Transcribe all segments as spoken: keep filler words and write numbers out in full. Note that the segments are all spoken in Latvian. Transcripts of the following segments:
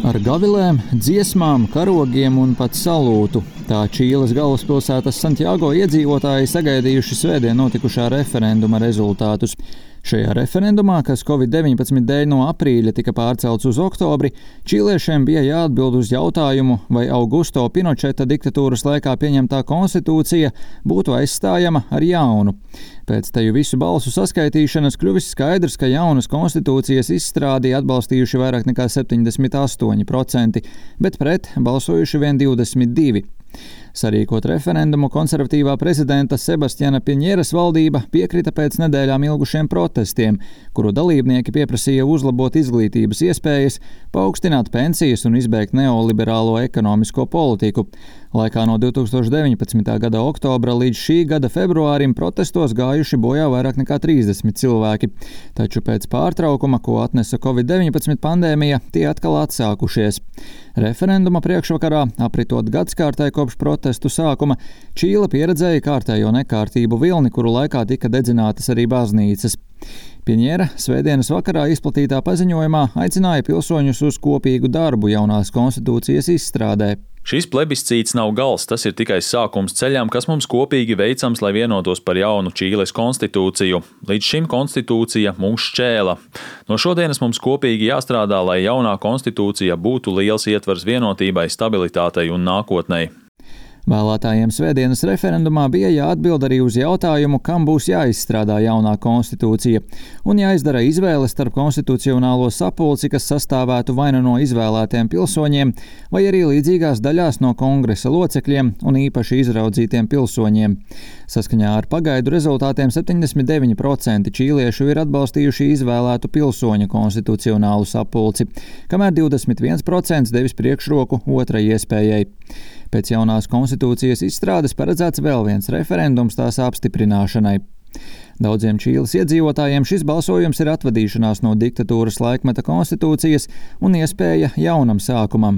Ar gavilēm, dziesmām, karogiem un pat salūtu. Tā Čīles galvaspilsētas Santiago iedzīvotāji sagaidījuši svētdien notikušā referenduma rezultātus. Šajā referendumā, kas covid deviņpadsmit dēļ no aprīļa tika pārcelts uz oktobri, čīliešiem bija jāatbild uz jautājumu, vai Augusto Pinočeta diktatūras laikā pieņemtā konstitūcija būtu aizstājama ar jaunu. Pēc teju visu balsu saskaitīšanas kļuvis skaidrs, ka jaunas konstitūcijas izstrādi atbalstījuši vairāk nekā septiņdesmit astoņi procenti, bet pret balsojuši vien divdesmit divi. Sarīkot referendumu konservatīvā prezidenta Sebastiana Piņeras valdība piekrita pēc nedēļām ilgušiem protestiem, kuru dalībnieki pieprasīja uzlabot izglītības iespējas, paaugstināt pensijas un izbeigt neoliberālo ekonomisko politiku. Laikā no divtūkstoš deviņpadsmitā gada oktobra līdz šī gada februārim protestos gājuši bojā vairāk nekā trīsdesmit cilvēki. Taču pēc pārtraukuma, ko atnesa covid deviņpadsmit pandēmija, tie atkal atsākušies. Referenduma priekšvakarā, apritot gadskārtai kopš protestu sākuma, Čīle pieredzēja kārtējo nekārtību vilni, kuru laikā tika dedzinātas arī baznīcas. Piņera svētdienas vakarā izplatītā paziņojumā aicināja pilsoņus uz kopīgu darbu jaunās konstitūcijas izstrādē. Šis plebiscīts nav gals, tas ir tikai sākums ceļam, kas mums kopīgi veicams, lai vienotos par jaunu Čīles konstitūciju. Līdz šim konstitūcija mūs šķēla. No šodienas mums kopīgi jāstrādā, lai jaunā konstitūcija būtu liels ietvers vienotībai, stabilitātei un nākotnei. Vēlētājiem svētdienas referendumā bija jāatbild arī uz jautājumu, kam būs jāizstrādā jaunā konstitūcija, un jāizdara izvēle starp konstitucionālo sapulci, kas sastāvētu vai nu no izvēlētiem pilsoņiem, vai arī līdzīgās daļās no kongresa locekļiem un īpaši izraudzītiem pilsoņiem. Saskaņā ar pagaidu rezultātiem septiņdesmit deviņi procenti čīliešu ir atbalstījuši izvēlētu pilsoņu konstitucionālu sapulci, kamēr divdesmit viens procents devis priekšroku otrai iespējai. Pēc jaunās konstitūcijas izstrādes paredzēts vēl viens referendums tās apstiprināšanai. Daudziem Čīles iedzīvotājiem šis balsojums ir atvadīšanās no diktatūras laikmeta konstitūcijas un iespēja jaunam sākumam.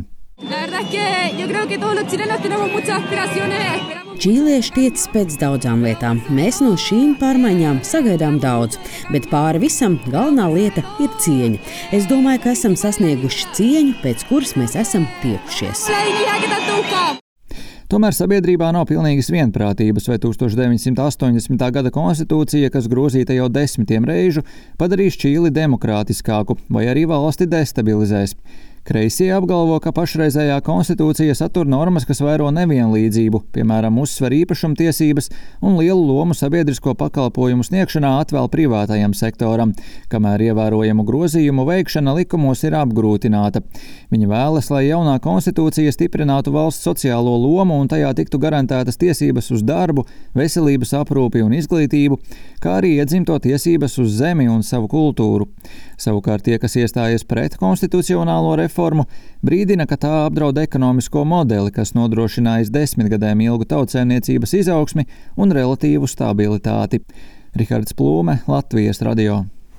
Čīlieši tiecas pēc daudzām lietām. Mēs no šīm pārmaiņām sagaidām daudz, bet pāri visam galvenā lieta ir cieņa. Es domāju, ka esam sasnieguši cieņu, pēc kuras mēs esam tiekušies. Tomēr sabiedrībā nav pilnīgas vienprātības, vai tūkstoš deviņsimt astoņdesmitā gada konstitūcija, kas grozīta jau desmitiem reižu, padarīs Čīli demokrātiskāku, vai arī valsti destabilizēs. Kreisie apgalvo, ka pašreizējā konstitūcija satur normas, kas vairo nevienlīdzību, piemēram, uzsver īpašumtiesības un lielu lomu sabiedrisko pakalpojumu sniegšanā atvēl privātajam sektoram, kamēr ievērojamu grozījumu veikšana likumos ir apgrūtināta. Viņi vēlas, lai jaunā konstitūcija stiprinātu valsts sociālo lomu un tajā tiktu garantētas tiesības uz darbu, veselības aprūpi un izglītību, kā arī iedzimto tiesības uz zemi un savu kultūru. Savukārt tie, kas iestājas pret konstitucionālo reformu, brīdina, ka tā apdraud ekonomisko modeli, kas nodrošinājis desmitgadēm ilgu tautsēmniecības izaugsmi un relatīvu stabilitāti. Rihards Plūme, Latvijas radio.